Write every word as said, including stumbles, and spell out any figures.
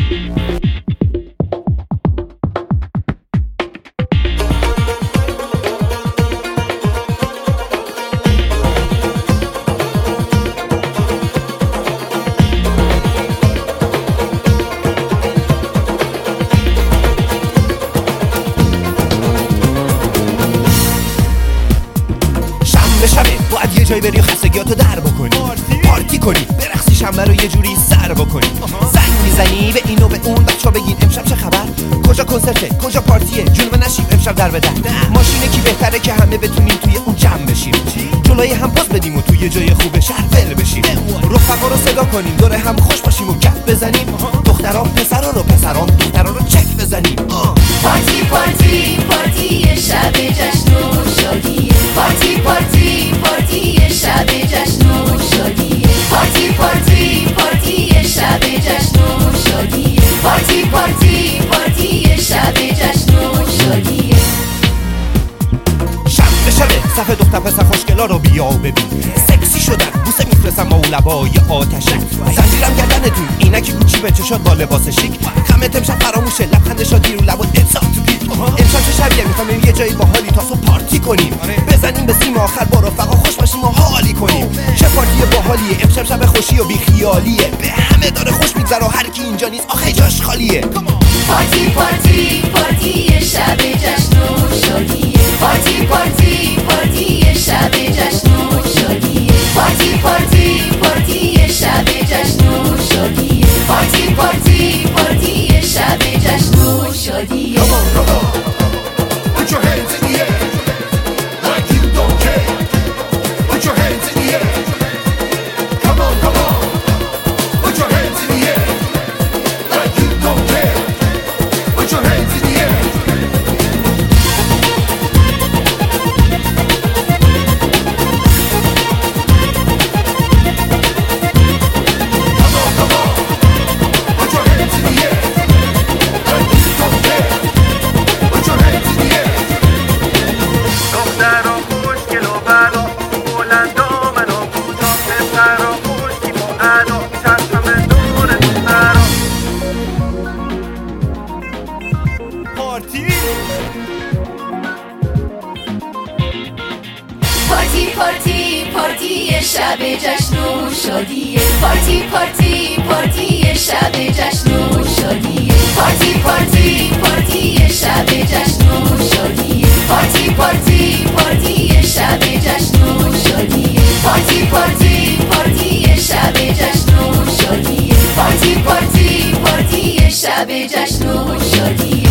باید یه جای بری و خستگیاتو در بکنی، پارتی کنی، برقصی شنبه رو یه جوری سر بکنی. زنگ میزنی به این و به اون، بچا بگین امشب چه خبر، کجا کنسرته، کجا پارتیه، جنوب نشیم امشب در به در. ماشینه کی بهتره که همه بتونیم توی اون جمع بشیم، جلوی هم پاس بدیم و توی جای خوب شهر ول بشیم. رفقا رو صدا کنیم، دور هم خوش باشیم و گپ بزنیم. دخترا پسرا رو، پسرا دخترا رو چک بزنیم. پارتی پارتی پارتی شب جشن و شادیه، پارتی پارتی پارتی شب جشن و شادیه، پارتی پارتی پارتی شب جشن و شادیه، پارتی پارتی پارتی شب جشن و شادیه. شب به شب صف دختر پسر خوشگلا رو بیا و ببین، سکسی شدن، بوسه میفرستم با اون لبای آتشه. زنجیرم گردنتون، اینکی کوچی به چشات با لباس شیک. خمت امشب فراموشه، لبخند شادی رو لب و اتساق تو پیک. امشب چه شبیه، میخوایم یه جایی باحالی تا صبح پارتی کنیم، بزنیم به سیم آخر با رفقا خوش باشیم و حالی کنیم. چه پارتی باحالیه، امشب شب خوشی و بیخیالیه، به همه داره خوش میگذره و هر کی اینجا نیست آخه جاش خالیه. پارتی پارتی پارتی شب جشن و شادیه، پارتی پارتی پارتی شب جشن و شادیه، پارتی پارتی پارتی شب جشن و شادیه، پارتی پارتی پارتی شب جشن و شادیه. Come on, come on, put your hands in the air, like you don't care. Put your hands in the air. Come on, come on, put your hands in the air, like you don't care. Put your hands in the air. پارتی پارتی پارتی شب جشن و شادیه، پارتی پارتی پارتی شب جشن و شادیه، پارتی پارتی پارتی شب جشن و شادیه، پارتی پارتی پارتی شب جشن و شادیه، پارتی پارتی پارتی شب جشن و شادیه، پارتی پارتی پارتی شب جشن و شادیه.